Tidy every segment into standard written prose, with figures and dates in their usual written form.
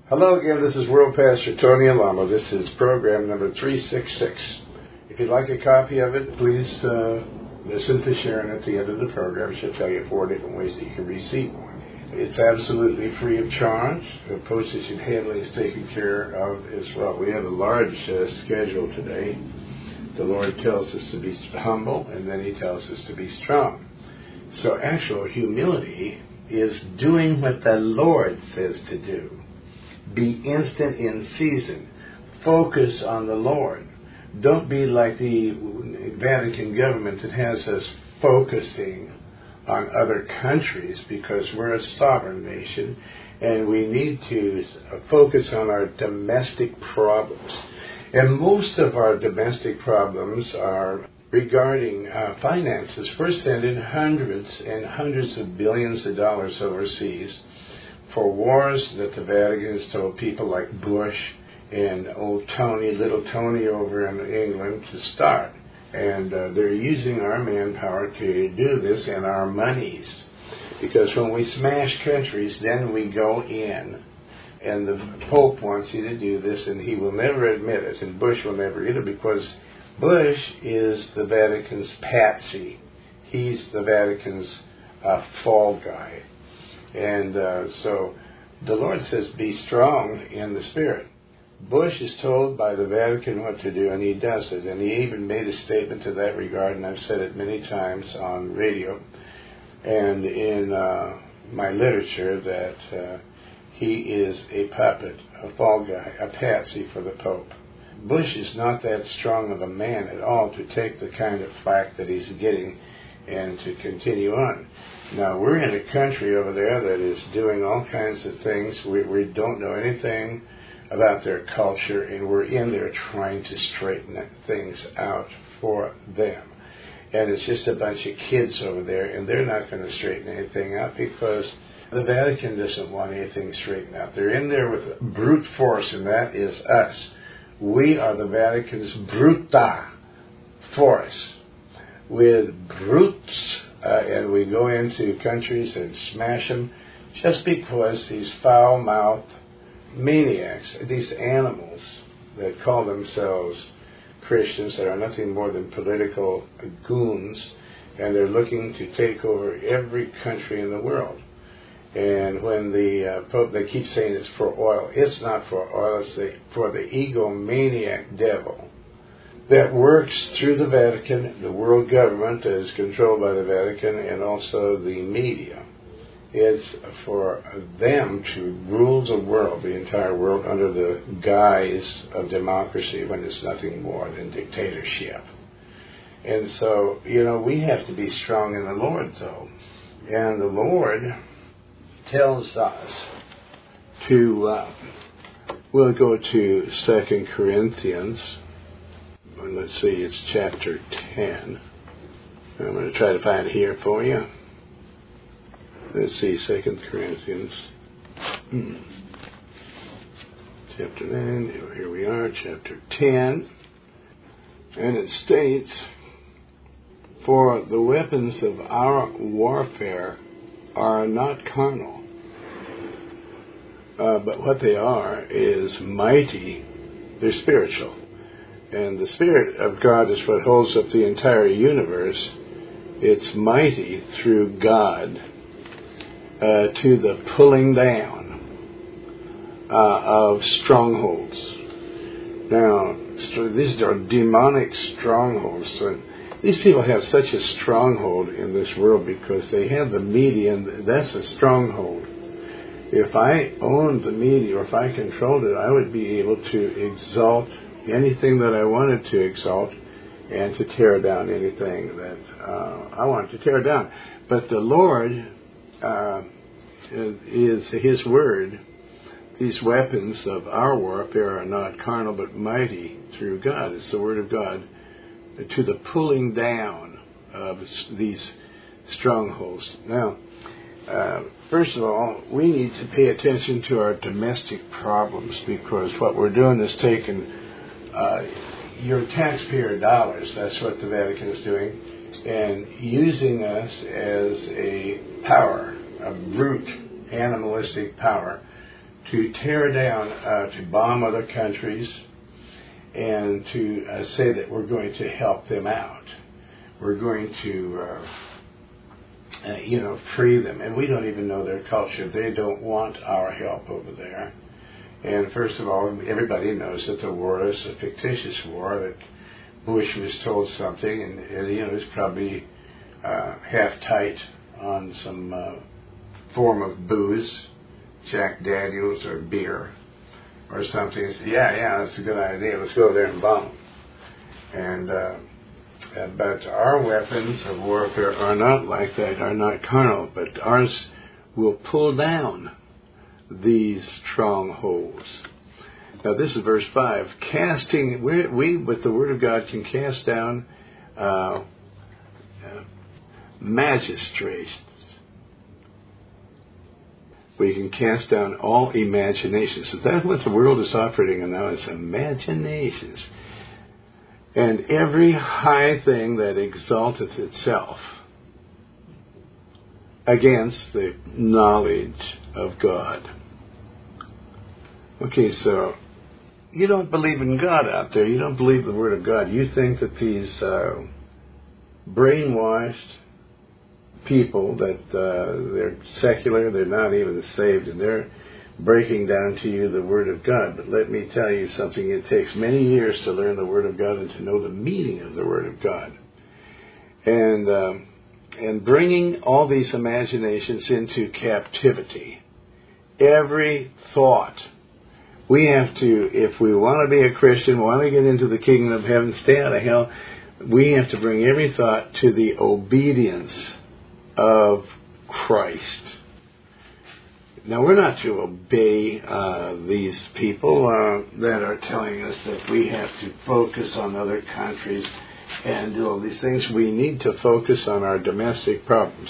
Hello again, this is World Pastor Tony Alamo. This is program number 366. If you'd like a copy of it, please listen to Sharon at the end of the program. She'll tell you 4 different ways that you can receive one. It's absolutely free of charge. The postage and handling is taken care of as well. We have a large schedule today. The Lord tells us to be humble, and then He tells us to be strong. So actual humility is doing what the Lord says to do. Be instant in season. Focus on the Lord. Don't be like the Vatican government that has us focusing on other countries, because we're a sovereign nation and we need to focus on our domestic problems. And most of our domestic problems are regarding finances. We're sending hundreds and hundreds of billions of dollars overseas for wars that the Vatican has told people like Bush and old Tony, little Tony over in England to start. And they're using our manpower to do this and our monies. Because when we smash countries, then we go in. And the Pope wants you to do this, and he will never admit it. And Bush will never either, because Bush is the Vatican's patsy. He's the Vatican's fall guy. And so the Lord says, be strong in the Spirit. Bush is told by the Vatican what to do, and he does it. And he even made a statement to that regard, and I've said it many times on radio and in my literature, that he is a puppet, a fall guy, a patsy for the Pope. Bush is not that strong of a man at all to take the kind of flack that he's getting and to continue on. Now, we're in a country over there that is doing all kinds of things. We don't know anything about their culture, and we're in there trying to straighten things out for them. And it's just a bunch of kids over there, and they're not going to straighten anything out because the Vatican doesn't want anything straightened out. They're in there with brute force, and that is us. We are the Vatican's bruta force, with brutes, and we go into countries and smash them just because these foul-mouthed maniacs, these animals that call themselves Christians, that are nothing more than political goons, and they're looking to take over every country in the world. And when the Pope, they keep saying it's for oil. It's not for oil, it's for the egomaniac devil that works through the Vatican, the world government that is controlled by the Vatican, and also the media. It's for them to rule the world, the entire world, under the guise of democracy, when it's nothing more than dictatorship. And so, we have to be strong in the Lord, though. And the Lord tells us to, we'll go to 2 Corinthians. Let's see, it's chapter 10. I'm going to try to find it here for you. Let's see, 2 Corinthians. Chapter 9, here we are, chapter 10. And it states, for the weapons of our warfare are not carnal, but what they are is mighty. They're spiritual. And the Spirit of God is what holds up the entire universe. It's mighty through God to the pulling down of strongholds. Now, these are demonic strongholds. So these people have such a stronghold in this world because they have the media, and that's a stronghold. If I owned the media, or if I controlled it, I would be able to exalt anything that I wanted to exalt and to tear down anything that I wanted to tear down. But the Lord is His Word. These weapons of our warfare are not carnal but mighty through God. It's the Word of God to the pulling down of these strongholds. Now, first of all, we need to pay attention to our domestic problems, because what we're doing is taking your taxpayer dollars, that's what the Vatican is doing, and using us as a power, a brute, animalistic power, to tear down, to bomb other countries, and to say that we're going to help them out. We're going to, free them. And we don't even know their culture. They don't want our help over there. And first of all, everybody knows that the war is a fictitious war, that Bush was told something, and he's probably half tight on some form of booze, Jack Daniels or beer or something. He said, yeah, that's a good idea. Let's go there and bomb. And but our weapons of warfare are not like that, are not carnal, but ours will pull down these strongholds. Now this is verse 5. Casting, we with the Word of God can cast down magistrates. We can cast down all imaginations. So that's what the world is operating on now, is imaginations. And every high thing that exalteth itself against the knowledge of God. Okay, so you don't believe in God out there. You don't believe the Word of God. You think that these brainwashed people, that they're secular, they're not even saved, and they're breaking down to you the Word of God. But let me tell you something. It takes many years to learn the Word of God and to know the meaning of the Word of God. And bringing all these imaginations into captivity. Every thought. We have to, if we want to be a Christian, want to get into the kingdom of heaven, stay out of hell, we have to bring every thought to the obedience of Christ. Now, we're not to obey these people that are telling us that we have to focus on other countries and do all these things. We need to focus on our domestic problems.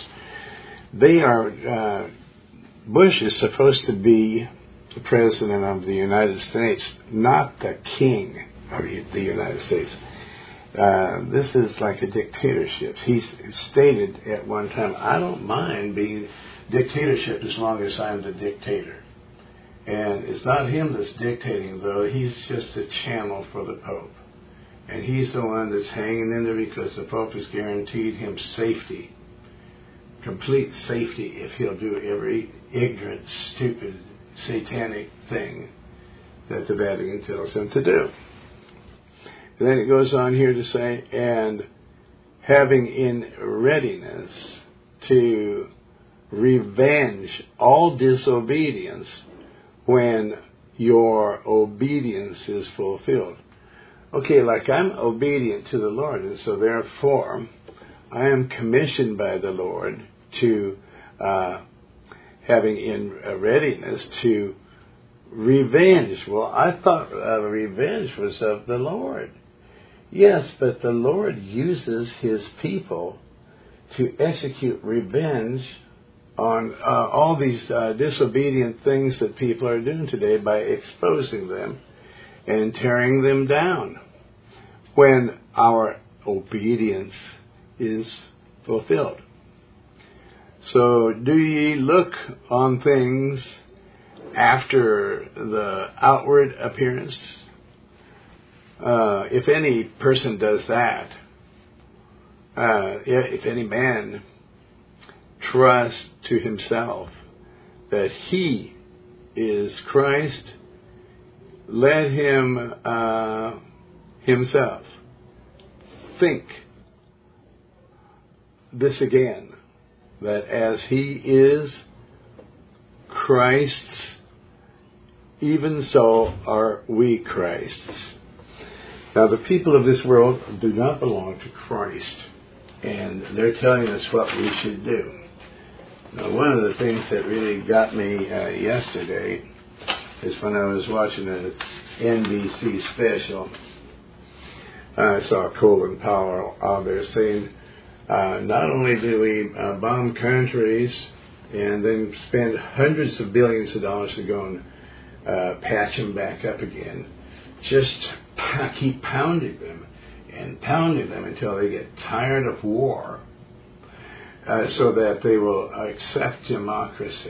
Bush is supposed to be the President of the United States, not the King of the United States. This is like a dictatorship. He stated at one time, I don't mind being dictatorship as long as I'm the dictator. And it's not him that's dictating, though. He's just a channel for the Pope. And he's the one that's hanging in there because the Pope has guaranteed him safety, complete safety, if he'll do every ignorant, stupid, satanic thing that the Vatican tells him to do. And then it goes on here to say, and having in readiness to revenge all disobedience when your obedience is fulfilled. Okay, like I'm obedient to the Lord, and so therefore I am commissioned by the Lord to having in readiness to revenge. Well, I thought revenge was of the Lord. Yes, but the Lord uses His people to execute revenge on all these disobedient things that people are doing today by exposing them and tearing them down when our obedience is fulfilled. So, do ye look on things after the outward appearance? If any person does that, if any man trusts to himself that he is Christ, let him himself think this again, that as he is Christ's, even so are we Christ's. Now, the people of this world do not belong to Christ, and they're telling us what we should do. Now, one of the things that really got me yesterday is when I was watching an NBC special. I saw Colin Powell out there saying, not only do we bomb countries and then spend hundreds of billions of dollars to go and patch them back up again, just keep pounding them until they get tired of war, so that they will accept democracy.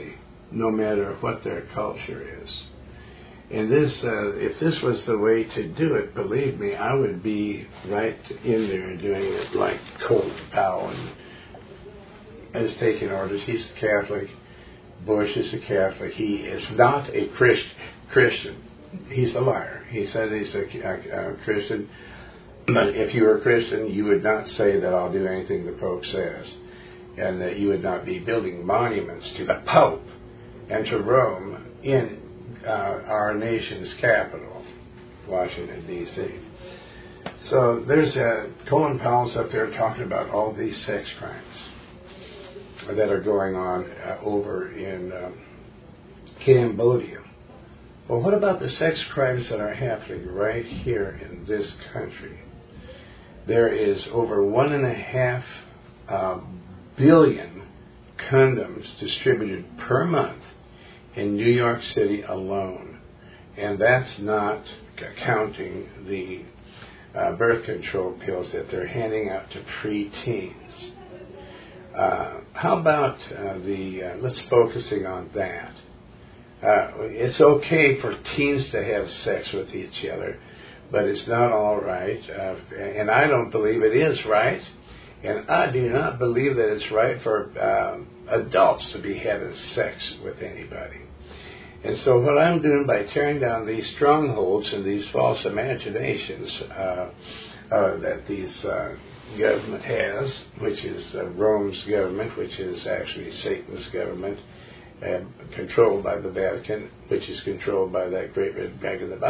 no matter what their culture is. And this, if this was the way to do it, believe me, I would be right in there doing it like Colin Powell has taken orders. He's a Catholic. Bush is a Catholic. He is not a Christian. He's a liar. He said he's a Christian. But if you were a Christian, you would not say that I'll do anything the Pope says. And that you would not be building monuments to the Pope and to Rome in our nation's capital, Washington, D.C. So there's Colin Powell's up there talking about all these sex crimes that are going on over in Cambodia. Well, what about the sex crimes that are happening right here in this country? There is over 1.5 billion condoms distributed per month in New York City alone. And that's not counting the birth control pills that they're handing out to preteens. How about let's focusing on that. It's okay for teens to have sex with each other, but it's not all right. And I don't believe it is right. And I do not believe that it's right for adults to be having sex with anybody. And so what I'm doing by tearing down these strongholds and these false imaginations that these government has, which is Rome's government, which is actually Satan's government, controlled by the Vatican, which is controlled by that great red dragon, the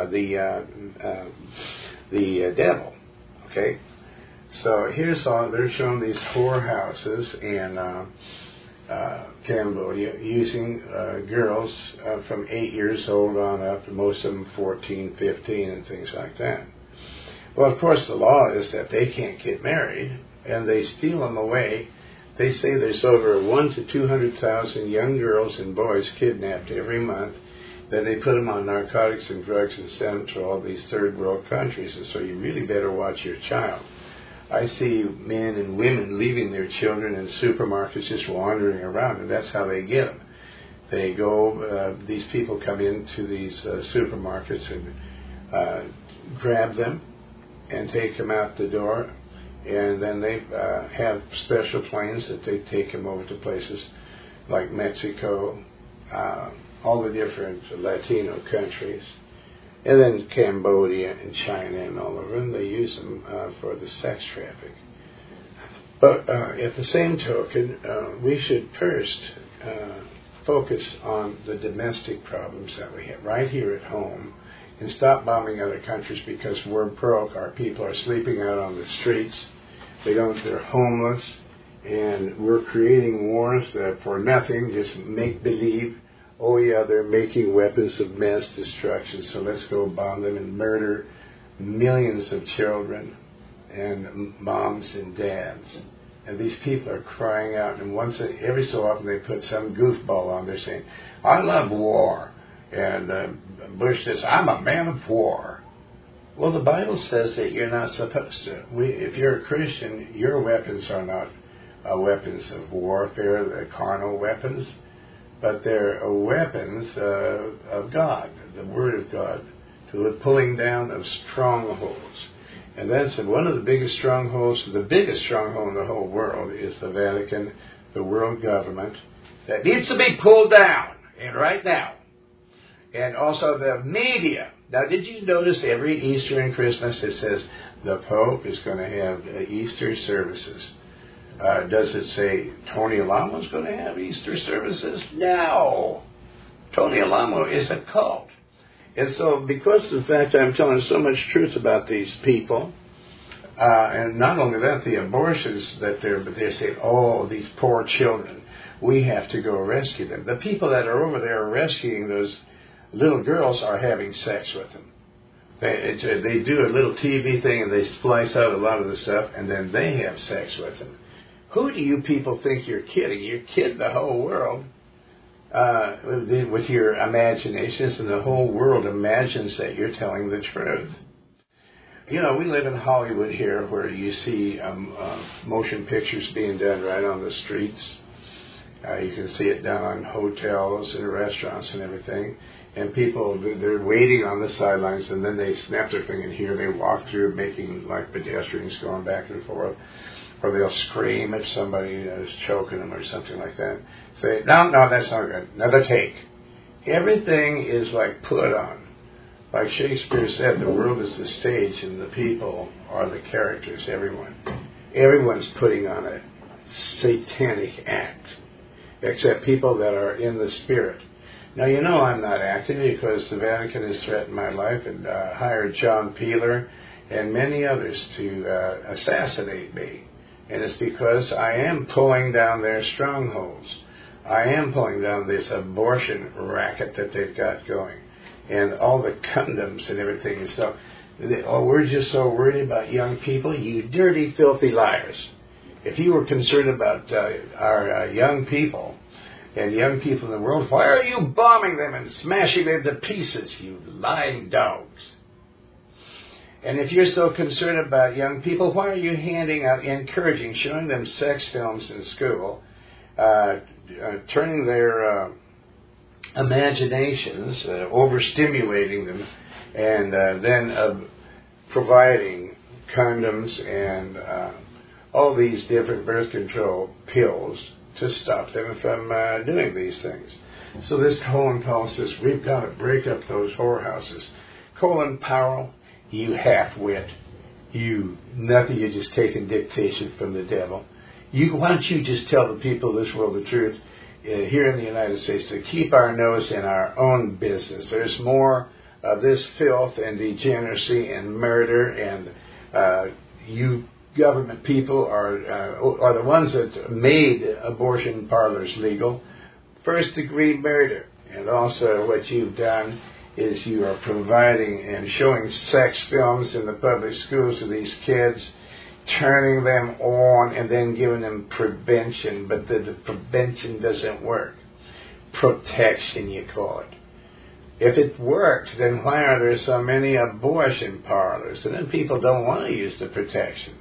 devil. Okay, so here's all they're showing these whorehouses in Cambodia using girls from 8 years old on up, most of them 14, 15, and things like that. Well, of course, the law is that they can't get married, and they steal them away. They say there's over 100,000 to 200,000 young girls and boys kidnapped every month. Then they put them on narcotics and drugs and send them to all these third world countries. And so you really better watch your child. I see men and women leaving their children in supermarkets just wandering around, and that's how they get them. They go, these people come into these supermarkets and grab them and take them out the door, and then they have special planes that they take them over to places like Mexico, all the different Latino countries, and then Cambodia and China and all over them. They use them for the sex traffic. But at the same token, we should first focus on the domestic problems that we have right here at home, and stop bombing other countries because we're broke. Our people are sleeping out on the streets. They're homeless, and we're creating wars that for nothing, just make believe. Oh yeah, they're making weapons of mass destruction, so let's go bomb them and murder millions of children and moms and dads. And these people are crying out, and every so often they put some goofball on there saying, "I love war." And Bush says, "I'm a man of war." Well, the Bible says that you're not supposed to. If you're a Christian, your weapons are not weapons of warfare, they're carnal weapons, but they're weapons of God, the Word of God, to the pulling down of strongholds. And that's one of the biggest strongholds. The biggest stronghold in the whole world is the Vatican, the world government, that needs to be pulled down, and right now. And also the media. Now, did you notice every Easter and Christmas it says the Pope is going to have Easter services? Does it say Tony Alamo is going to have Easter services? No. Tony Alamo is a cult. And so because of the fact I'm telling so much truth about these people, and not only that, the abortions that they say, oh, these poor children, we have to go rescue them. The people that are over there rescuing those little girls are having sex with them. They do a little TV thing and they splice out a lot of the stuff, and then they have sex with them. Who do you people think you're kidding? You're kidding the whole world with your imaginations, and the whole world imagines that you're telling the truth. You know, we live in Hollywood here, where you see motion pictures being done right on the streets. You can see it down on hotels and restaurants and everything. And people, they're waiting on the sidelines, and then they snap their thing, and here they walk through, making like pedestrians going back and forth. Or they'll scream if somebody is choking them or something like that. Say, no, that's not good. Another take. Everything is like put on. Like Shakespeare said, the world is the stage and the people are the characters, everyone. Everyone's putting on a satanic act, except people that are in the spirit. Now, you know I'm not acting because the Vatican has threatened my life and hired John Peeler and many others to assassinate me. And it's because I am pulling down their strongholds. I am pulling down this abortion racket that they've got going. And all the condoms and everything and stuff. We're just so worried about young people. You dirty, filthy liars. If you were concerned about our young people and young people in the world, why are you bombing them and smashing them to pieces, you lying dogs? And if you're so concerned about young people, why are you handing out, encouraging, showing them sex films in school, turning their imaginations, overstimulating them, and then providing condoms and all these different birth control pills to stop them from doing these things? So this Colin Powell says, we've got to break up those whorehouses. Colin Powell, you half-wit. Nothing, you're just taking dictation from the devil. Why don't you just tell the people of this world the truth here in the United States to keep our nose in our own business. There's more of this filth and degeneracy and murder, and you government people are the ones that made abortion parlors legal. First-degree murder. And also what you've done is you are providing and showing sex films in the public schools to these kids, turning them on and then giving them prevention, but the prevention doesn't work. Protection, you call it. If it worked, then why are there so many abortion parlors? And then people don't want to use the protection.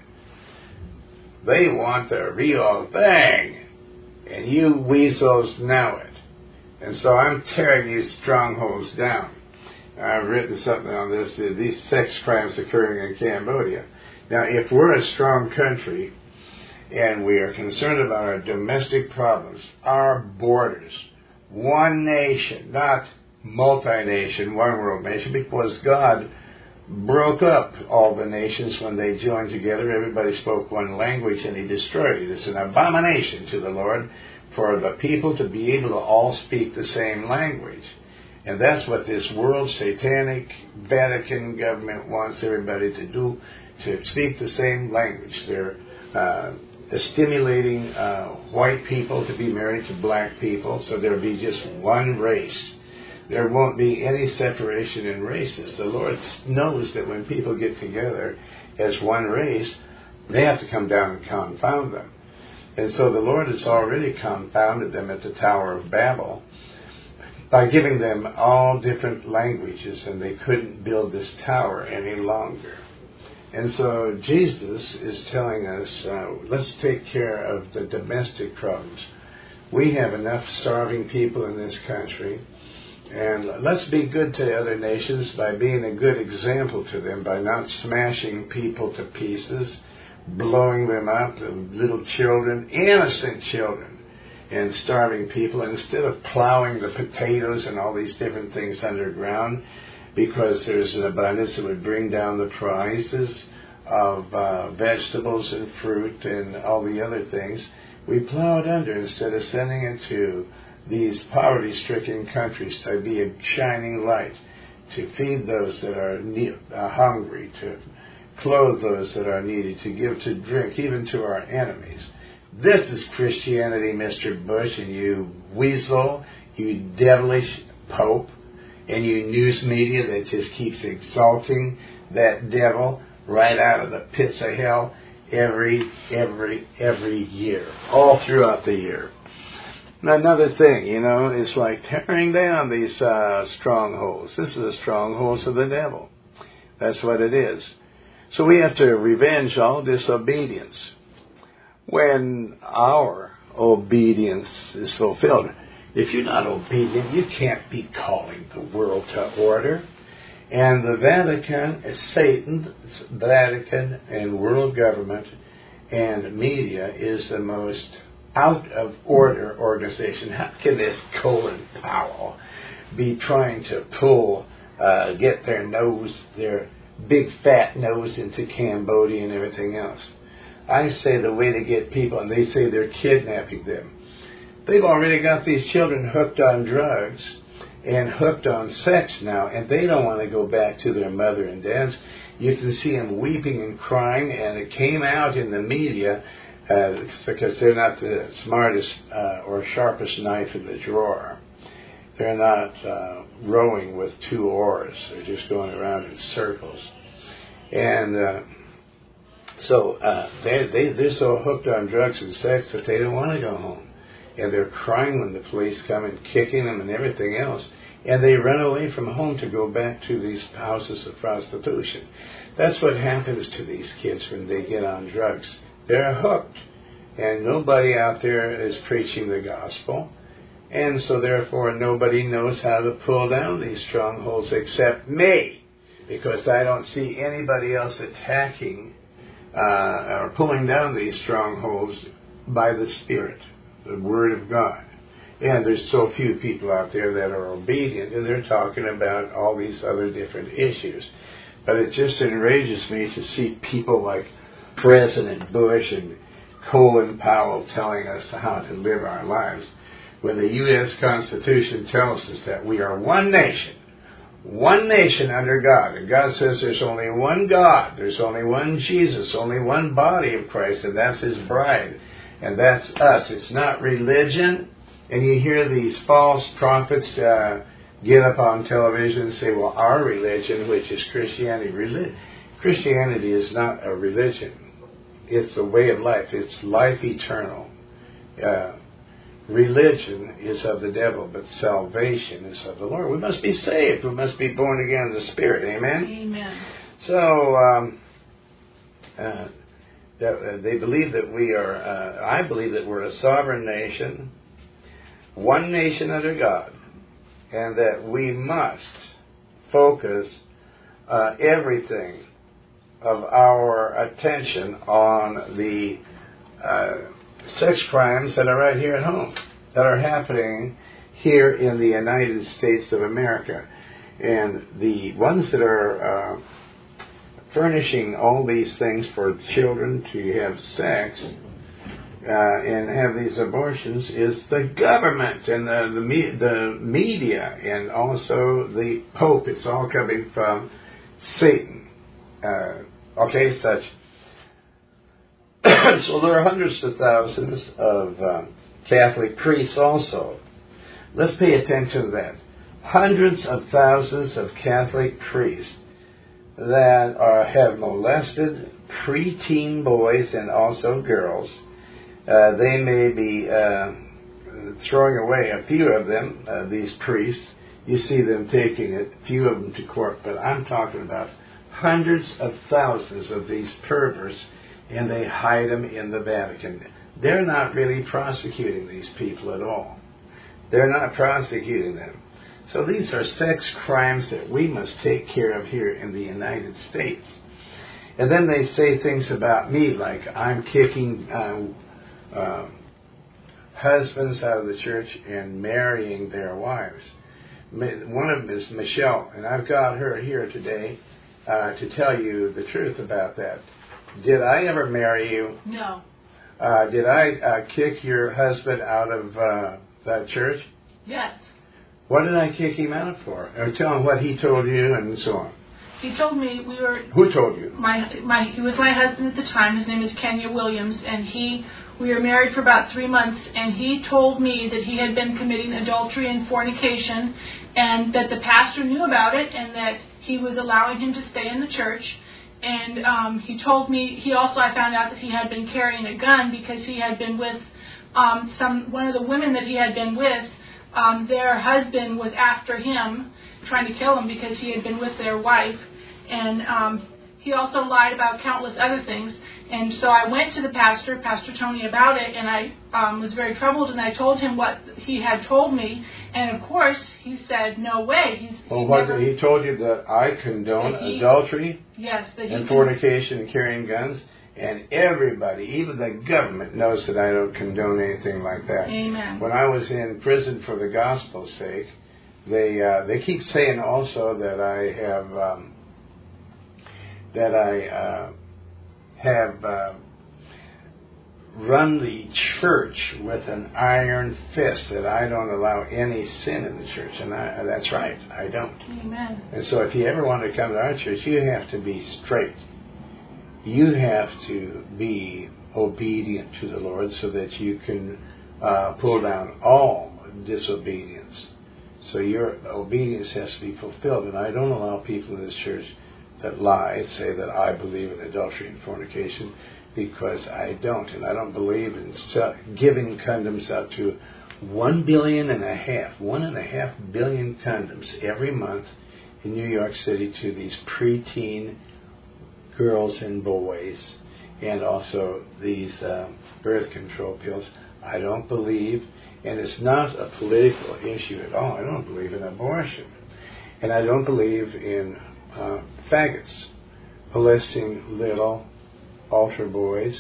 They want the real thing. And you weasels know it. And so I'm tearing these strongholds down. I've written something on this, these sex crimes occurring in Cambodia. Now, if we're a strong country and we are concerned about our domestic problems, our borders, one nation, not multi-nation, one world nation, because God broke up all the nations when they joined together. Everybody spoke one language and He destroyed it. It's an abomination to the Lord for the people to be able to all speak the same language. And that's what this world satanic Vatican government wants everybody to do, to speak the same language. They're stimulating white people to be married to black people, so there'll be just one race. There won't be any separation in races. The Lord knows that when people get together as one race, they have to come down and confound them. And so the Lord has already confounded them at the Tower of Babel by giving them all different languages, and they couldn't build this tower any longer. And so Jesus is telling us, let's take care of the domestic problems. We have enough starving people in this country, and let's be good to other nations by being a good example to them, by not smashing people to pieces, blowing them up, little children, innocent children, and starving people, instead of plowing the potatoes and all these different things underground, because there's an abundance that would bring down the prices of vegetables and fruit and all the other things. We plow it under instead of sending it to these poverty-stricken countries to be a shining light, to feed those that are hungry, to clothe those that are needy, to give to drink, even to our enemies. This is Christianity, Mr. Bush, and you weasel, you devilish Pope, and you news media that just keeps exalting that devil right out of the pits of hell every year, all throughout the year. Now, another thing, it's like tearing down these strongholds. This is the strongholds of the devil. That's what it is. So we have to revenge all disobedience. When our obedience is fulfilled. If you're not obedient, you can't be calling the world to order. And the Vatican, Satan's Vatican and world government and media is the most out of order organization. How can this Colin Powell be trying to get their big fat nose into Cambodia and everything else? I say the way to get people, and they say they're kidnapping them. They've already got these children hooked on drugs and hooked on sex now, and they don't want to go back to their mother and dads. You can see them weeping and crying, and it came out in the media because they're not the smartest or sharpest knife in the drawer. They're not rowing with 2 oars. They're just going around in circles. And so they're so hooked on drugs and sex that they don't want to go home. And they're crying when the police come and kicking them and everything else. And they run away from home to go back to these houses of prostitution. That's what happens to these kids when they get on drugs. They're hooked. And nobody out there is preaching the gospel. And so therefore nobody knows how to pull down these strongholds except me. Because I don't see anybody else attacking or pulling down these strongholds by the Spirit, the Word of God. And there's so few people out there that are obedient, and they're talking about all these other different issues. But it just enrages me to see people like President Bush and Colin Powell telling us how to live our lives, when the U.S. Constitution tells us that we are one nation under God. And God says there's only one God, there's only one Jesus, only one body of Christ, and that's His bride. And that's us. It's not religion. And you hear these false prophets get up on television and say, well, our religion, which is Christianity. Christianity is not a religion. It's a way of life. It's life eternal. Religion is of the devil, but salvation is of the Lord. We must be saved. We must be born again in the Spirit. Amen? Amen. So, they believe that we are, I believe that we're a sovereign nation, one nation under God, and that we must focus everything of our attention on the sex crimes that are right here at home, that are happening here in the United States of America. And the ones that are furnishing all these things for children to have sex and have these abortions is the government and the media and also the Pope. It's all coming from Satan. So there are hundreds of thousands of Catholic priests also. Let's pay attention to that. Hundreds of thousands of Catholic priests that have molested preteen boys and also girls. They may be throwing away a few of them, these priests. You see them taking a few of them to court, but I'm talking about hundreds of thousands of these perverts, and they hide them in the Vatican. They're not really prosecuting these people at all. They're not prosecuting them. So these are sex crimes that we must take care of here in the United States. And then they say things about me like I'm kicking husbands out of the church and marrying their wives. One of them is Michelle, and I've got her here today to tell you the truth about that. Did I ever marry you? No. Did I kick your husband out of that church? Yes. What did I kick him out for? Or tell him what he told you and so on. He told me we were... Who told you? He was my husband at the time. His name is Kenya Williams, and we were married for about 3 months, and he told me that he had been committing adultery and fornication, and that the pastor knew about it, and that he was allowing him to stay in the church. And he told me, I found out that he had been carrying a gun because he had been with one of the women that he had been with. Their husband was after him, trying to kill him because he had been with their wife. And he also lied about countless other things. And so I went to the pastor, Pastor Tony, about it, and I was very troubled, and I told him what he had told me. And, of course, he said, no way. He told you that I condone adultery and fornication and carrying guns, and everybody, even the government, knows that I don't condone anything like that. Amen. When I was in prison for the gospel's sake, they keep saying also that I have run the church with an iron fist, that I don't allow any sin in the church. And that's right, I don't. Amen. And so if you ever want to come to our church, you have to be straight. You have to be obedient to the Lord so that you can pull down all disobedience. So your obedience has to be fulfilled. And I don't allow people in this church that lie, say that I believe in adultery and fornication, because I don't. And I don't believe in giving condoms out to 1.5 billion condoms every month in New York City to these preteen girls and boys, and also these birth control pills. I don't believe, and it's not a political issue at all. I don't believe in abortion. And I don't believe in faggots molesting little altar boys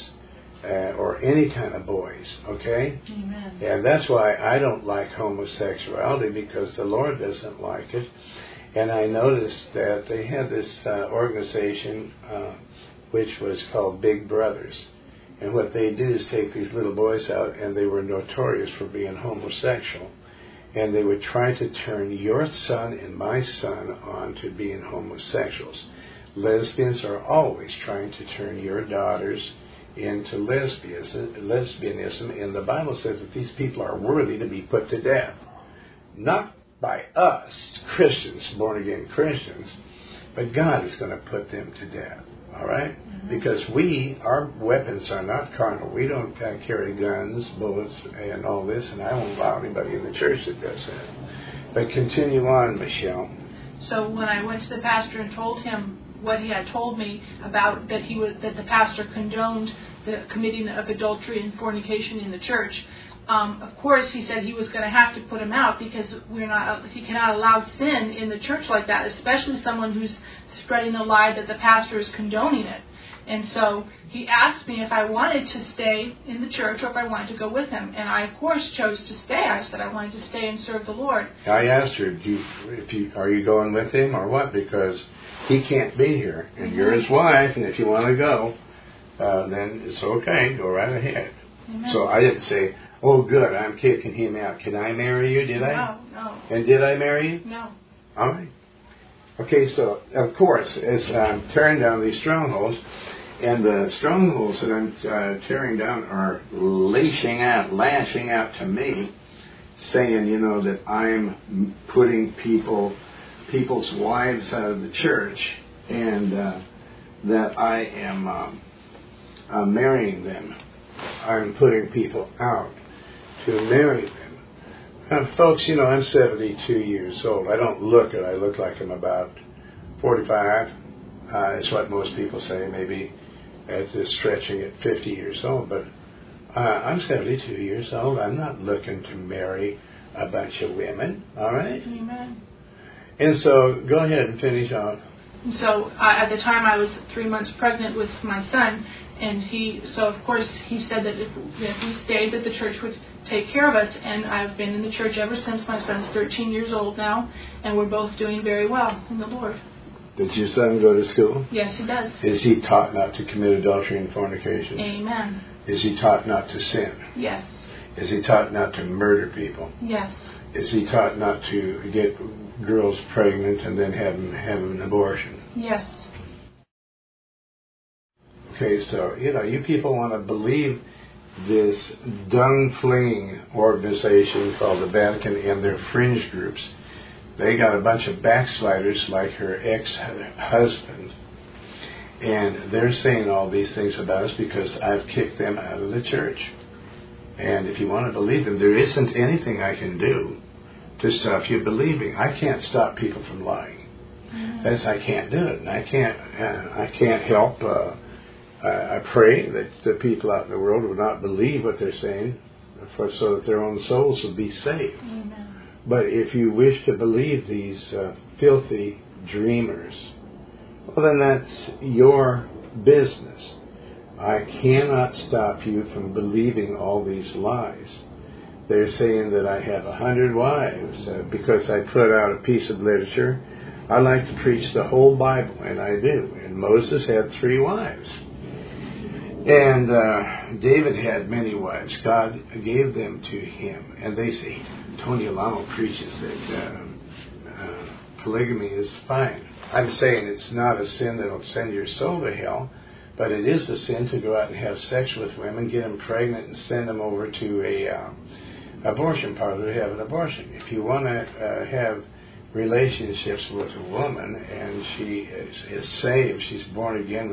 or any kind of boys, okay? Amen. And that's why I don't like homosexuality, because the Lord doesn't like it. And I noticed that they had this organization which was called Big Brothers. And what they do is take these little boys out, and they were notorious for being homosexual. And they would try to turn your son and my son on to being homosexuals. Lesbians are always trying to turn your daughters into lesbianism. And the Bible says that these people are worthy to be put to death. Not by us, Christians, born-again Christians, but God is going to put them to death, all right? Mm-hmm. Because our weapons are not carnal. We don't carry guns, bullets, and all this, and I won't allow anybody in the church that does that. But continue on, Michelle. So when I went to the pastor and told him what he had told me about that the pastor condoned the committing of adultery and fornication in the church, of course, he said he was going to have to put him out, because he cannot allow sin in the church like that, especially someone who's spreading a lie that the pastor is condoning it. And so he asked me if I wanted to stay in the church or if I wanted to go with him. And I, of course, chose to stay. I said I wanted to stay and serve the Lord. I asked her, are you going with him or what? Because he can't be here, and mm-hmm. you're his wife, and if you want to go, then it's okay. Go right ahead. Amen. So I didn't say, oh, good, I'm kicking him out. Can I marry you? Did I? No. And did I marry you? No. All right. Okay, so, of course, as I'm tearing down these strongholds, and the strongholds that I'm tearing down are lashing out to me, saying, that I'm putting people's wives out of the church, and that I am marrying them. I'm putting people out to marry them. Folks, I'm 72 years old. I don't look it. I look like I'm about 45. It's what most people say, maybe stretching at 50 years old. But I'm 72 years old. I'm not looking to marry a bunch of women. All right? Amen. And so, go ahead and finish off. So, at the time, I was 3 months pregnant with my son. And of course, he said that if we stayed, that the church would take care of us. And I've been in the church ever since. My son's 13 years old now, and we're both doing very well in the Lord. Does your son go to school? Yes, he does. Is he taught not to commit adultery and fornication? Amen. Is he taught not to sin? Yes. Is he taught not to murder people? Yes. Is he taught not to get girls pregnant and then have an abortion? Yes. Okay, so, you people want to believe this dung-flinging organization called the Vatican and their fringe groups. They got a bunch of backsliders like her ex-husband. And they're saying all these things about us because I've kicked them out of the church. And if you want to believe them, there isn't anything I can do to stop you believing. I can't stop people from lying. That's I can't do it, and I can't help. I pray that the people out in the world will not believe what they're saying, so that their own souls will be saved. Amen. But if you wish to believe these filthy dreamers, well, then that's your business. I cannot stop you from believing all these lies. They're saying that I have 100 wives because I put out a piece of literature. I like to preach the whole Bible, and I do. And Moses had 3 wives. And David had many wives. God gave them to him. And they say, Tony Alamo preaches that polygamy is fine. I'm saying it's not a sin that will send your soul to hell, but it is a sin to go out and have sex with women, get them pregnant, and send them over to a abortion parlor to have an abortion. If you want to have relationships with a woman and she is saved, she's born again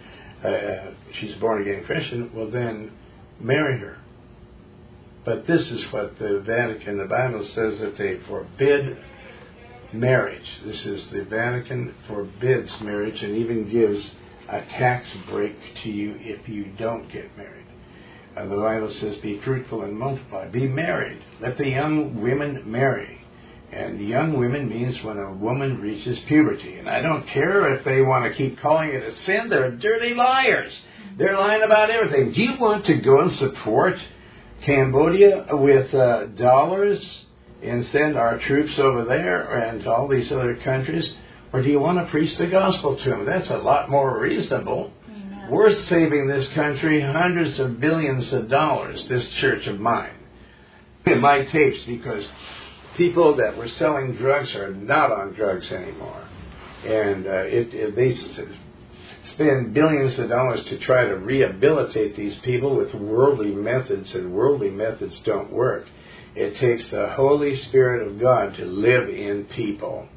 she's born again Christian, well then marry her. But this is what the Vatican, the Bible says that they forbid marriage. This is the Vatican forbids marriage and even gives a tax break to you if you don't get married. The Bible says, be fruitful and multiply. Be married. Let the young women marry. And young women means when a woman reaches puberty. And I don't care if they want to keep calling it a sin. They're dirty liars. They're lying about everything. Do you want to go and support Cambodia with dollars and send our troops over there and to all these other countries? Or do you want to preach the gospel to them? That's a lot more reasonable. Amen. We're saving this country hundreds of billions of dollars, this church of mine, in my tapes, because people that were selling drugs are not on drugs anymore. And they spend billions of dollars to try to rehabilitate these people with worldly methods, and worldly methods don't work. It takes the Holy Spirit of God to live in people.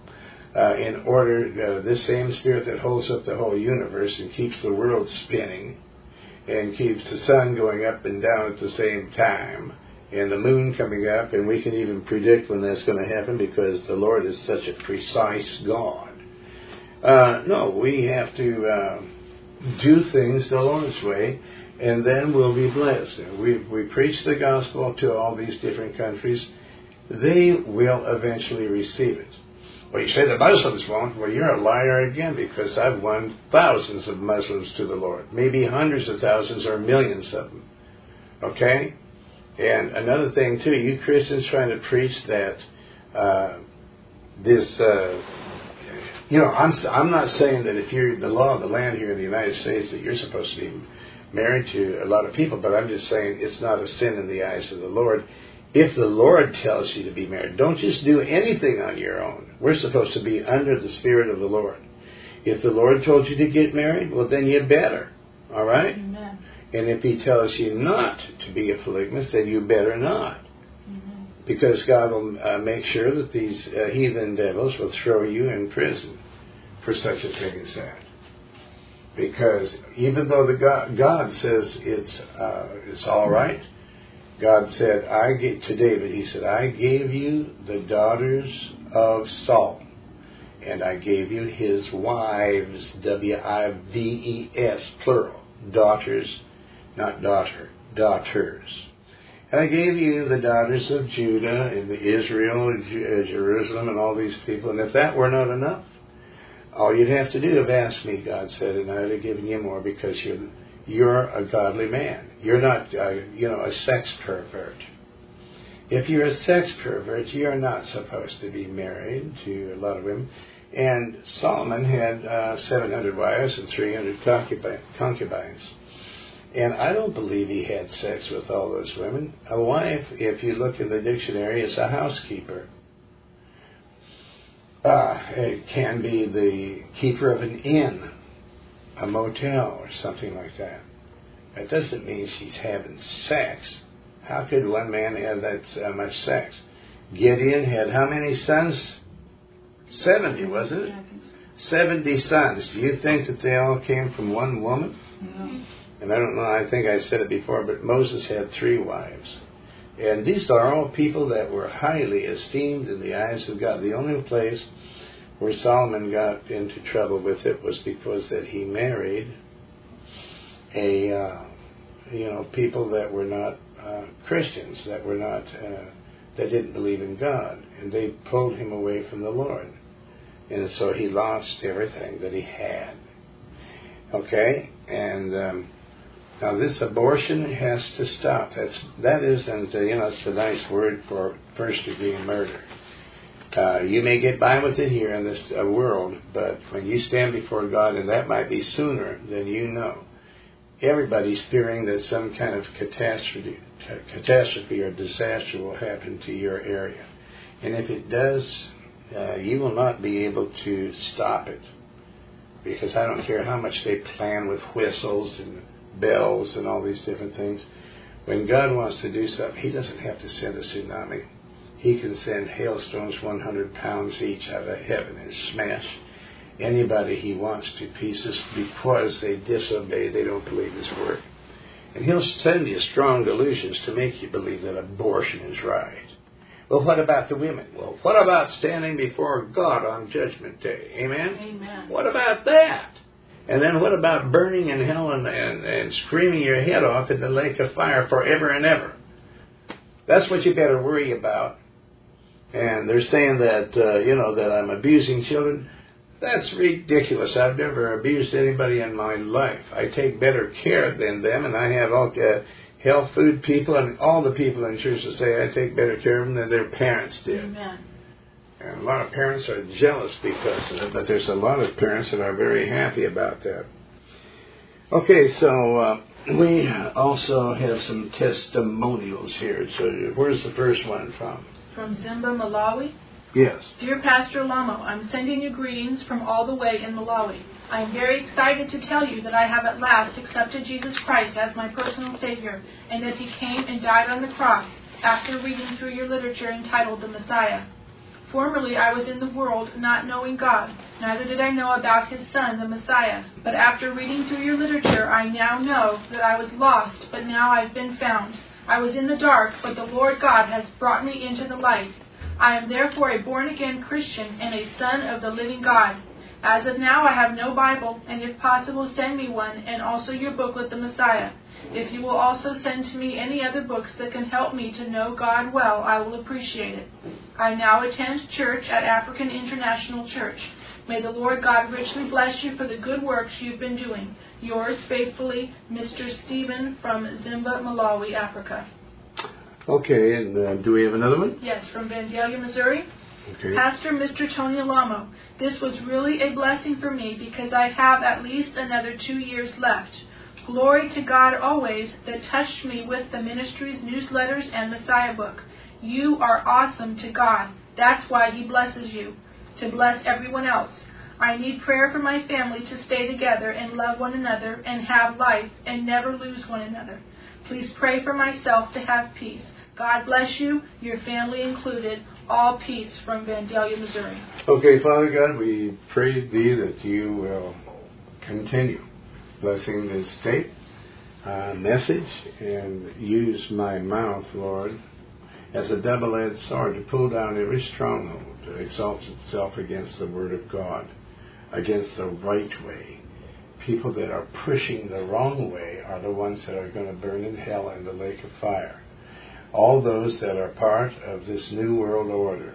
In order, this same Spirit that holds up the whole universe and keeps the world spinning and keeps the sun going up and down at the same time and the moon coming up, and we can even predict when that's going to happen because the Lord is such a precise God. No, we have to do things the Lord's way, and then we'll be blessed. We preach the gospel to all these different countries. They will eventually receive it. Well, you say the Muslims won't. Well, you're a liar again, because I've won thousands of Muslims to the Lord. Maybe hundreds of thousands or millions of them. Okay? And another thing, too, you Christians trying to preach that I'm not saying that if you're the law of the land here in the United States that you're supposed to be married to a lot of people, but I'm just saying it's not a sin in the eyes of the Lord. If the Lord tells you to be married, don't just do anything on your own. We're supposed to be under the Spirit of the Lord. If the Lord told you to get married, well, then you better. All right? Amen. And if He tells you not to be a polygamist, then you better not. Mm-hmm. Because God will make sure that these heathen devils will throw you in prison for such a thing as that. Because even though God says it's all right, God said, to David, He said, I gave you the daughters of Saul, and I gave you his wives, W-I-V-E-S, plural, daughters, not daughter, daughters. And I gave you the daughters of Judah and Israel and Jerusalem and all these people, and if that were not enough, all you'd have to do is ask me, God said, and I'd have given you more, because you're a godly man. You're not, a sex pervert. If you're a sex pervert, you're not supposed to be married to a lot of women. And Solomon had 700 wives and 300 concubines. And I don't believe he had sex with all those women. A wife, if you look in the dictionary, is a housekeeper. It can be the keeper of an inn, a motel, or something like that. That doesn't mean she's having sex. How could one man have that much sex? Gideon had how many sons? 70, wasn't it? 70 sons. Do you think that they all came from one woman? No. And I don't know, I think I said it before, but Moses had 3 wives. And these are all people that were highly esteemed in the eyes of God. The only place Where Solomon got into trouble with it was because that he married people that were not Christians, that were not that didn't believe in God, and they pulled him away from the Lord, and so he lost everything that he had. Okay, and now this abortion has to stop. That isn't it's a nice word for first-degree murder. You may get by with it here in this world, but when you stand before God, and that might be sooner than you know, everybody's fearing that some kind of catastrophe or disaster will happen to your area. And if it does, you will not be able to stop it. Because I don't care how much they plan with whistles and bells and all these different things. When God wants to do something, He doesn't have to send a tsunami. He can send hailstones 100 pounds each out of heaven and smash anybody He wants to pieces because they disobey, they don't believe His word. And He'll send you strong delusions to make you believe that abortion is right. Well, what about the women? Well, what about standing before God on Judgment Day? Amen? Amen. What about that? And then what about burning in hell and screaming your head off in the lake of fire forever and ever? That's what you better worry about. And they're saying that, that I'm abusing children. That's ridiculous. I've never abused anybody in my life. I take better care than them, and I have all health food people, and all the people in church will say I take better care of them than their parents did. Amen. And a lot of parents are jealous because of it, but there's a lot of parents that are very happy about that. Okay, so we also have some testimonials here. So where's the first one from? From Zimba, Malawi. Yes. Dear Pastor Lamo, I'm sending you greetings from all the way in Malawi. I am very excited to tell you that I have at last accepted Jesus Christ as my personal Savior, and that He came and died on the cross after reading through your literature entitled The Messiah. Formerly I was in the world not knowing God, neither did I know about His Son, the Messiah. But after reading through your literature, I now know that I was lost, but now I've been found. I was in the dark, but the Lord God has brought me into the light. I am therefore a born-again Christian and a son of the living God. As of now, I have no Bible, and if possible, send me one, and also your booklet, The Messiah. If you will also send to me any other books that can help me to know God well, I will appreciate it. I now attend church at African International Church. May the Lord God richly bless you for the good works you've been doing. Yours faithfully, Mr. Stephen from Zimba, Malawi, Africa. Okay, and do we have another one? Yes, from Vandalia, Missouri. Okay. Pastor Mr. Tony Alamo, this was really a blessing for me because I have at least another 2 years left. Glory to God always that touched me with the ministry's newsletters and Messiah book. You are awesome to God. That's why He blesses you, to bless everyone else. I need prayer for my family to stay together and love one another and have life and never lose one another. Please pray for myself to have peace. God bless you, your family included. All peace from Vandalia, Missouri. Okay, Father God, we pray Thee that You will continue blessing this tape message and use my mouth, Lord, as a double-edged sword to pull down every stronghold that exalts itself against the Word of God, against the right way. People that are pushing the wrong way are the ones that are going to burn in hell in the lake of fire. All those that are part of this new world order,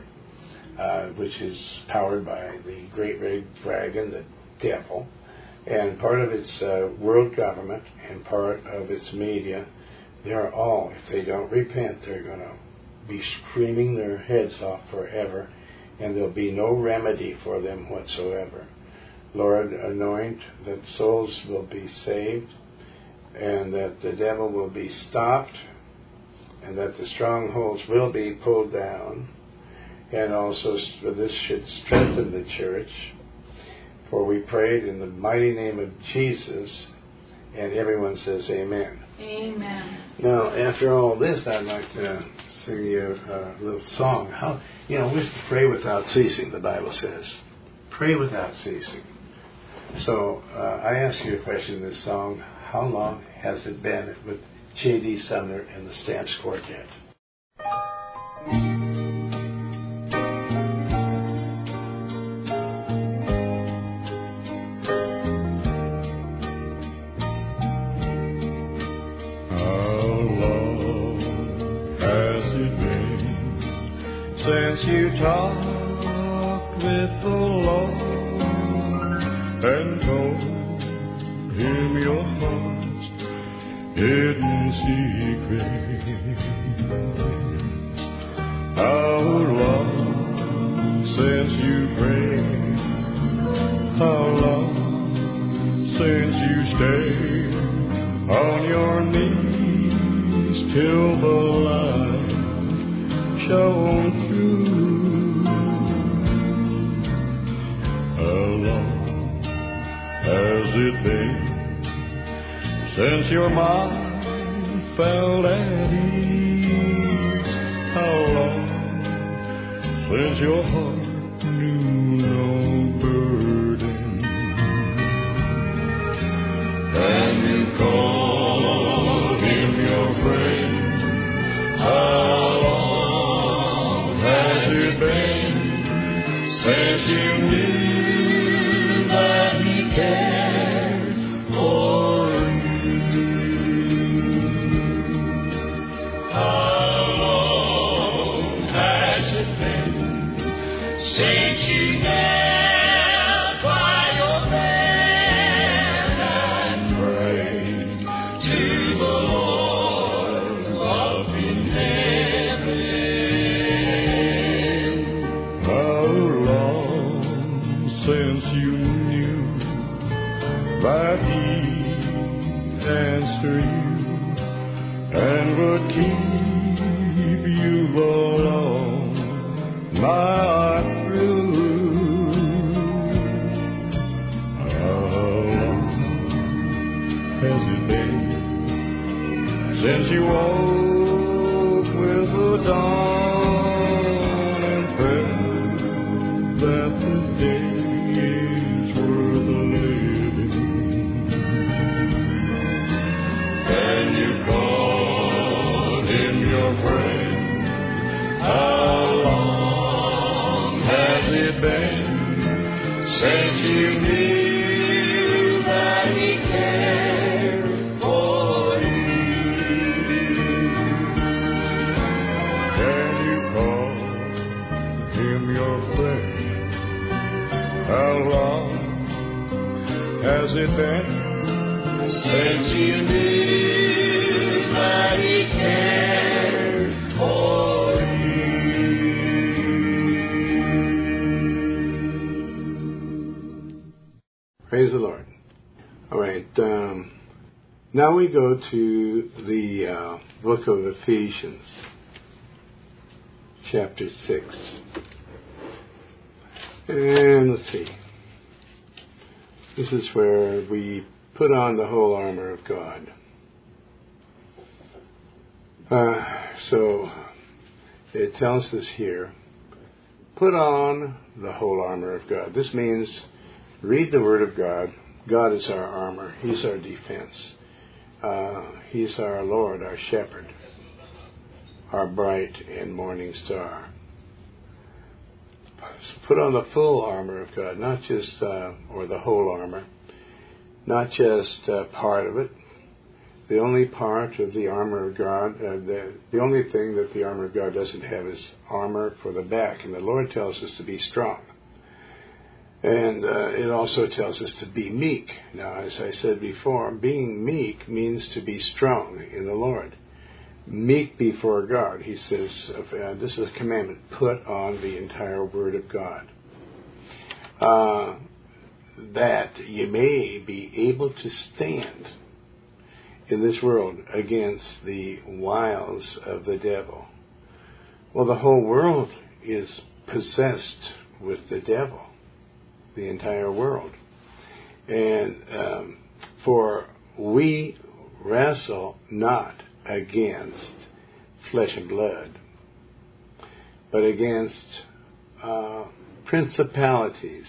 which is powered by the great red dragon, the devil, and part of its world government and part of its media, they are all, if they don't repent, they're going to be screaming their heads off forever, and there'll be no remedy for them whatsoever. Lord, anoint that souls will be saved, and that the devil will be stopped, and that the strongholds will be pulled down, and also this should strengthen the church. For we prayed in the mighty name of Jesus, and everyone says amen. Amen. Now, after all this, I'd like to sing you a little song. We're to pray without ceasing, the Bible says. Pray without ceasing. So, I ask you a question in this song. How long has it been with J.D. Sumner and the Stamps Quartet? Since you talked with the Lord and told Him your heart's hidden secret, how long since you prayed, how long since you stayed on your knees till the light shone through. How long has it been since your mind felt at ease? How long since your heart knew no burden? And you called Him your friend. How long has it been since you knew that He cared for you? How long has it been since you knelt by your bed and prayed to the Lord up in heaven? How long since you knew that He'd answer you and would keep you along night through? How long has it been since you woke with the dawn and felt that the day is worth living? And you called Him your friend. How long has it been since you knew that He cared for you? Can you call Him your friend? How long has it been since you knew that He cared for you? Praise the Lord. All right. Now we go to the book of Ephesians, chapter 6. And let's see. This is where we put on the whole armor of God. So it tells us here, put on the whole armor of God. This means read the Word of God. God is our armor. He's our defense. He's our Lord, our shepherd, our bright and morning star. So put on the full armor of God, not just, or the whole armor, not just part of it. The only part of the armor of God, the only thing that the armor of God doesn't have is armor for the back. And the Lord tells us to be strong. And it also tells us to be meek. Now, as I said before, being meek means to be strong in the Lord. Meek before God. He says, this is a commandment, put on the entire Word of God. That you may be able to stand in this world against the wiles of the devil. Well, the whole world is possessed with the devil, the entire world. And for we wrestle not against flesh and blood, but against principalities.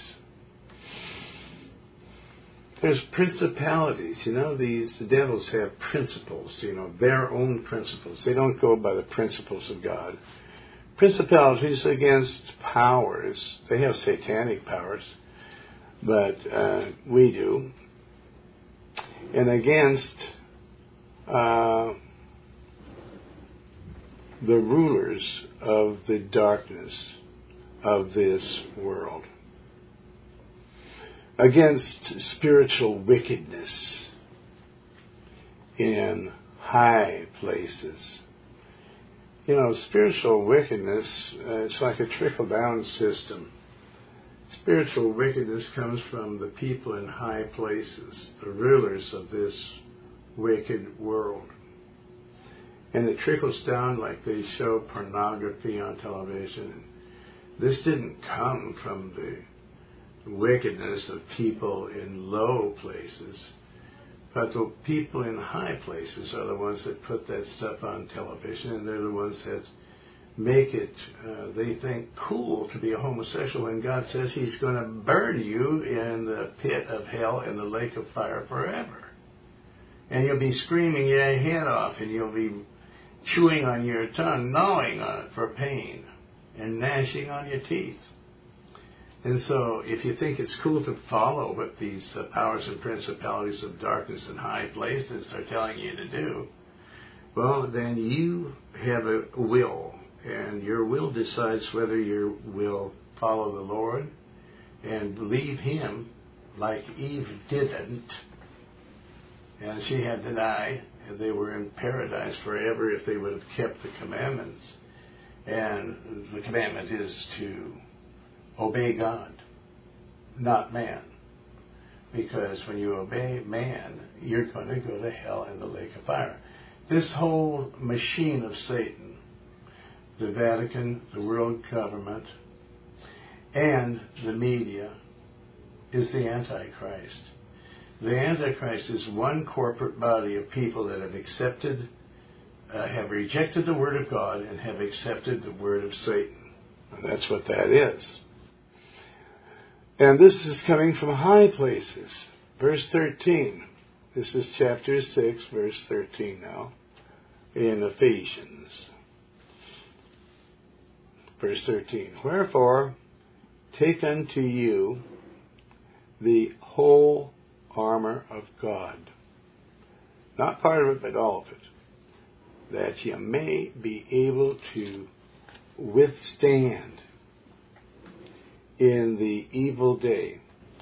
There's principalities, the devils have principles, their own principles. They don't go by the principles of God. Principalities against powers. They have satanic powers, but we do. And against the rulers of the darkness of this world, against spiritual wickedness in high places. You know, spiritual wickedness, it's like a trickle-down system. Spiritual wickedness comes from the people in high places, the rulers of this wicked world. And it trickles down like they show pornography on television. This didn't come from the wickedness of people in low places, but the people in high places are the ones that put that stuff on television, and they're the ones that make it, they think, cool to be a homosexual, when God says He's going to burn you in the pit of hell in the lake of fire forever. And you'll be screaming your head off, and you'll be chewing on your tongue, gnawing on it for pain, and gnashing on your teeth. And so if you think it's cool to follow what these powers and principalities of darkness in high places are telling you to do, well, then you have a will. And your will decides whether you will follow the Lord and believe Him like Eve didn't. And she had to die, and they were in paradise forever if they would have kept the commandments. And the commandment is to obey God, not man. Because when you obey man, you're going to go to hell in the lake of fire. This whole machine of Satan, the Vatican, the world government, and the media, is the Antichrist. The Antichrist is one corporate body of people that have rejected the Word of God and have accepted the Word of Satan. And that's what that is. And this is coming from high places. Verse 13. This is chapter 6, verse 13 now, in Ephesians. Verse 13, wherefore, take unto you the whole armor of God. Not part of it, but all of it. That ye may be able to withstand in the evil day.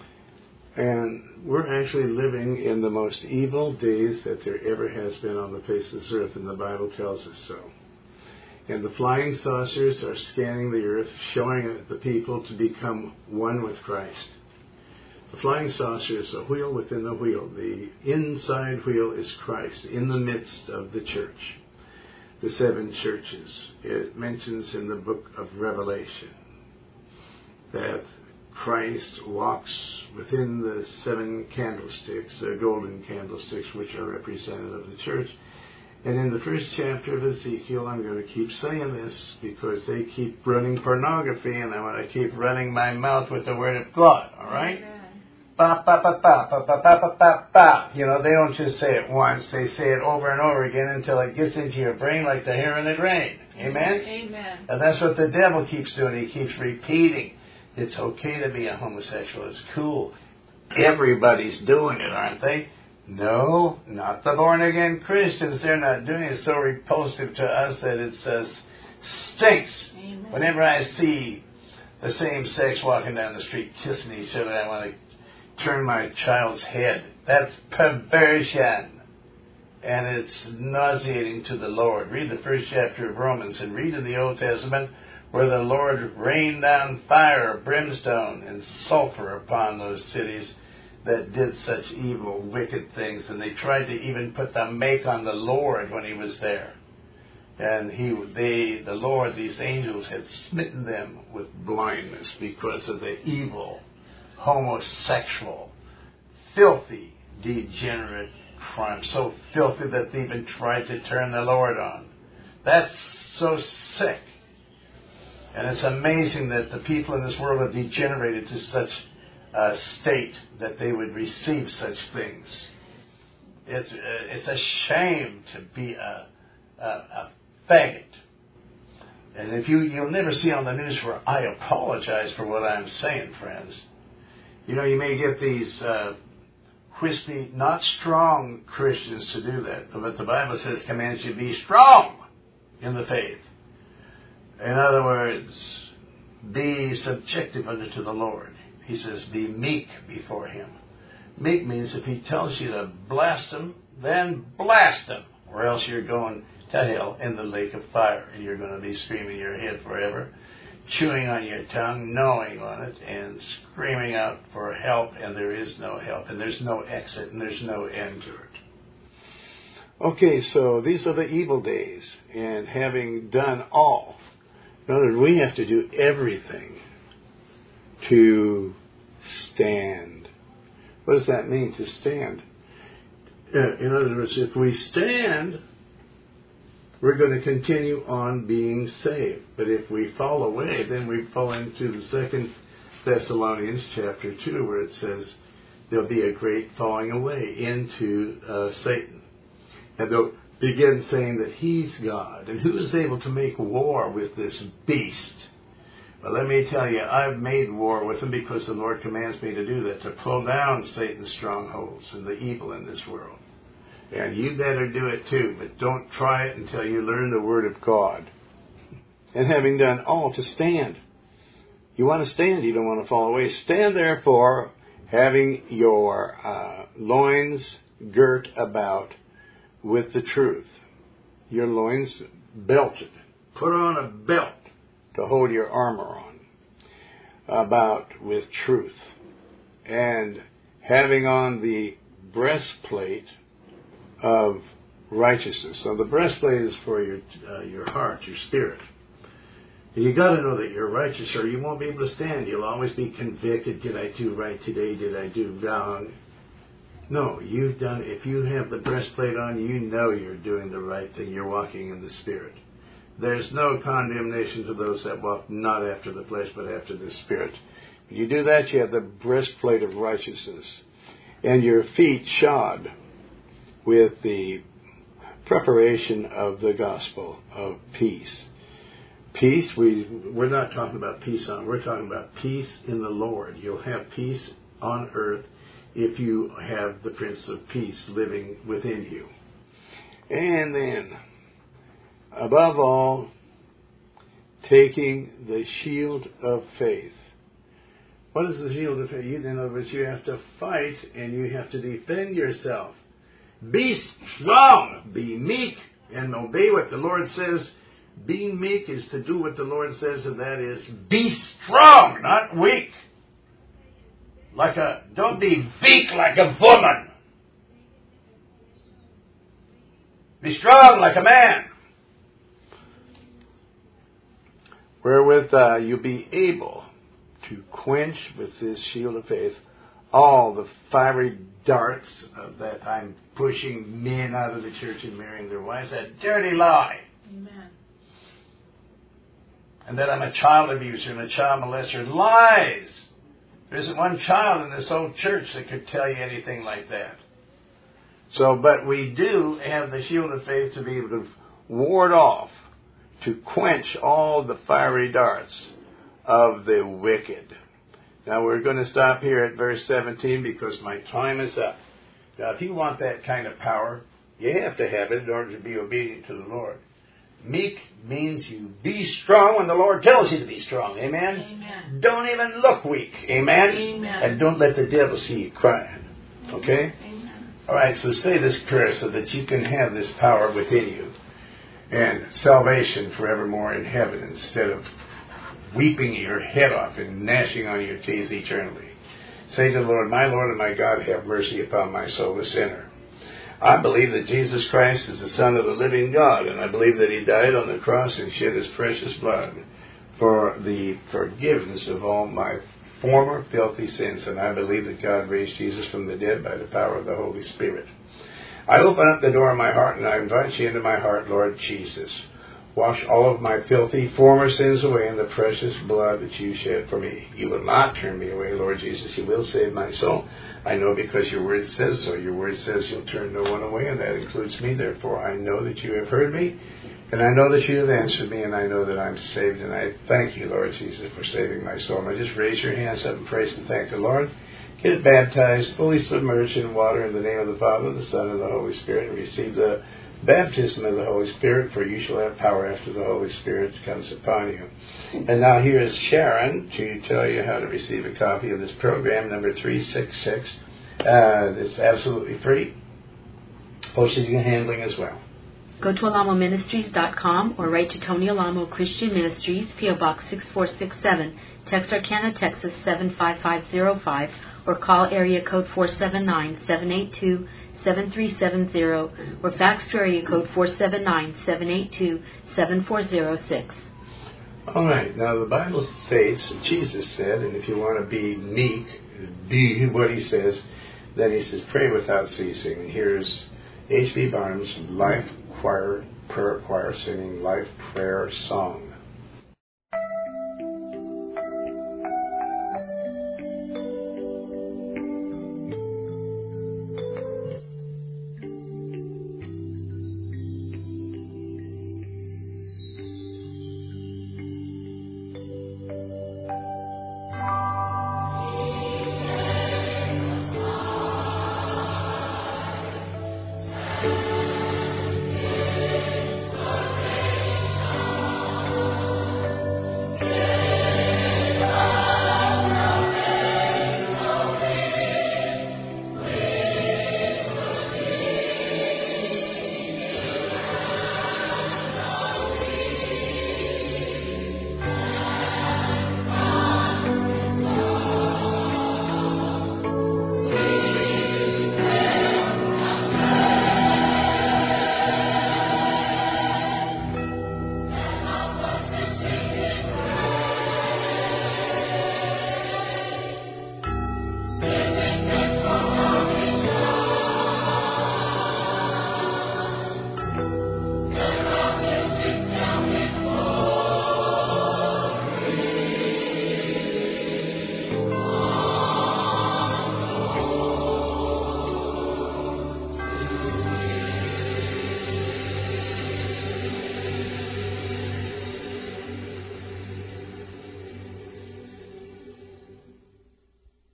And we're actually living in the most evil days that there ever has been on the face of this earth, and the Bible tells us so. And the flying saucers are scanning the earth, showing the people to become one with Christ. The flying saucer is a wheel within the wheel. The inside wheel is Christ in the midst of the church, the 7 churches. It mentions in the book of Revelation that Christ walks within the 7 candlesticks, the golden candlesticks, which are representative of the church. And in the first chapter of Ezekiel, I'm going to keep saying this because they keep running pornography, and I want to keep running my mouth with the Word of God, all right? Ba, ba, ba, ba, ba, ba, ba, ba, ba, ba. You know, they don't just say it once. They say it over and over again until it gets into your brain like the hair in the rain. Amen? Amen. And that's what the devil keeps doing. He keeps repeating, it's okay to be a homosexual. It's cool. Everybody's doing it, aren't they? No, not the born-again Christians. They're not doing it. It's so repulsive to us that it says stinks. Amen. Whenever I see the same sex walking down the street kissing each other, I want to turn my child's head. That's perversion. And it's nauseating to the Lord. Read the first chapter of Romans and read in the Old Testament where the Lord rained down fire, brimstone, and sulfur upon those cities that did such evil, wicked things. And they tried to even put the make on the Lord when He was there. And the Lord, these angels, had smitten them with blindness because of the evil, homosexual, filthy, degenerate crime. So filthy that they even tried to turn the Lord on. That's so sick. And it's amazing that the people in this world have degenerated to such a state that they would receive such things. It's a shame to be a faggot. And if you'll never see on the news where I apologize for what I'm saying, friends. You know, you may get these wispy, not strong Christians to do that. But the Bible says commands you to be strong in the faith. In other words, be subjective unto the Lord. He says, be meek before him. Meek means if he tells you to blast him, then blast him, or else you're going to hell in the lake of fire, and you're going to be screaming your head forever, chewing on your tongue, gnawing on it, and screaming out for help, and there is no help, and there's no exit, and there's no end to it. Okay, so these are the evil days, and having done all, in other words, we have to do everything to stand. What does that mean, to stand? In other words, if we stand, we're going to continue on being saved. But if we fall away, then we fall into the 2 Thessalonians chapter 2, where it says there'll be a great falling away into Satan. And they'll begin saying that he's God. And who is able to make war with this beast? Well, let me tell you, I've made war with him because the Lord commands me to do that, to pull down Satan's strongholds and the evil in this world. And you better do it too, but don't try it until you learn the Word of God. And having done all, to stand. You want to stand, you don't want to fall away. Stand therefore, having your loins girt about with the truth. Your loins belted. Put on a belt to hold your armor on. About with truth. And having on the breastplate of righteousness. So the breastplate is for your heart, your spirit. And you got to know that you're righteous, or you won't be able to stand. You'll always be convicted. Did I do right today? Did I do wrong? No, you've done. If you have the breastplate on, you know you're doing the right thing. You're walking in the Spirit. There's no condemnation to those that walk not after the flesh, but after the Spirit. When you do that, you have the breastplate of righteousness, and your feet shod with the preparation of the gospel of peace. Peace, we're not talking about peace on, we're talking about peace in the Lord. You'll have peace on earth if you have the Prince of Peace living within you. And then, above all, taking the shield of faith. What is the shield of faith? In other words, you have to fight and you have to defend yourself. Be strong, be meek, and obey what the Lord says. Being meek is to do what the Lord says, and that is, be strong, not weak. Don't be weak like a woman. Be strong like a man. Wherewith you'll be able to quench with this shield of faith all the fiery darts that I'm pushing men out of the church and marrying their wives. That dirty lie. Amen. And that I'm a child abuser and a child molester. Lies. There isn't one child in this whole church that could tell you anything like that. So, but we do have the shield of faith to be able to ward off, to quench all the fiery darts of the wicked. Now we're going to stop here at verse 17 because my time is up. Now if you want that kind of power, you have to have it in order to be obedient to the Lord. Meek means you be strong when the Lord tells you to be strong. Amen? Amen. Don't even look weak. Amen? Amen. And don't let the devil see you crying. Okay? Amen. All right, so say this prayer so that you can have this power within you. And salvation forevermore in heaven instead of weeping your head off and gnashing on your teeth eternally. Say to the Lord, my Lord and my God, have mercy upon my soul, a sinner. I believe that Jesus Christ is the Son of the living God, and I believe that He died on the cross and shed His precious blood for the forgiveness of all my former filthy sins, and I believe that God raised Jesus from the dead by the power of the Holy Spirit. I open up the door of my heart and I invite you into my heart, Lord Jesus. Wash all of my filthy former sins away in the precious blood that you shed for me. You will not turn me away, Lord Jesus. You will save my soul. I know because your word says so. Your word says you'll turn no one away, and that includes me. Therefore, I know that you have heard me, and I know that you have answered me, and I know that I'm saved. And I thank you, Lord Jesus, for saving my soul. Now just raise your hands up and praise and thank the Lord. Get baptized, fully submerged in water in the name of the Father, the Son, and the Holy Spirit, and receive the baptism of the Holy Spirit, for you shall have power after the Holy Spirit comes upon you. And now here is Sharon to tell you how to receive a copy of this program, number 366. It's absolutely free. Postage and handling as well. Go to alamoministries.com or write to Tony Alamo Christian Ministries, P.O. Box 6467, Texarkana, Texas 75505, or call area code 479-782-7370, or fax to area code 479-782-7406. All right. Now the Bible states, Jesus said, and if you want to be meek, be what he says, then he says, pray without ceasing. And here's H.B. Barnes, Life Choir, Prayer Choir, singing Life Prayer Song.